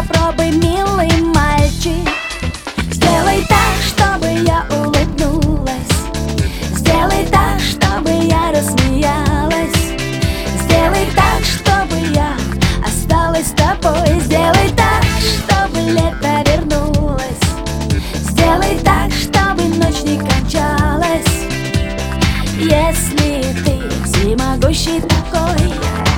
попробуй, милый мальчик. Сделай так, чтобы я улыбнулась. Сделай так, чтобы я рассмеялась. Сделай так, чтобы я осталась с тобой. Сделай так, чтобы лето вернулось. Сделай так, чтобы ночь не кончалась. Если ты всемогущий такой.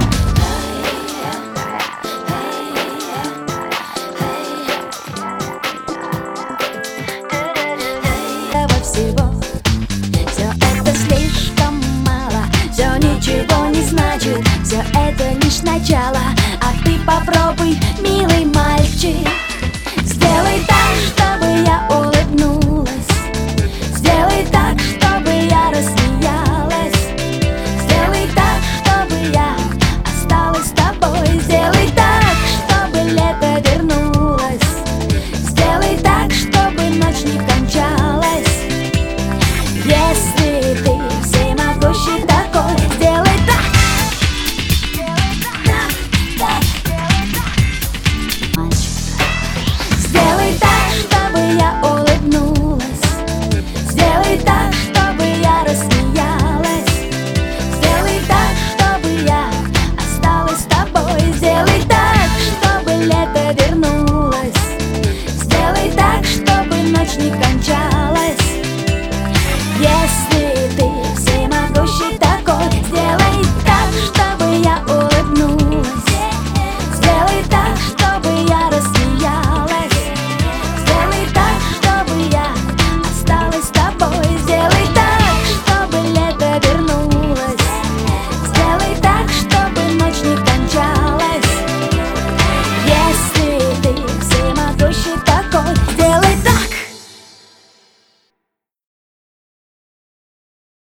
Всего. Все это слишком мало, все ничего не значит, все это лишь начало. А ты попробуй, милый мальчик.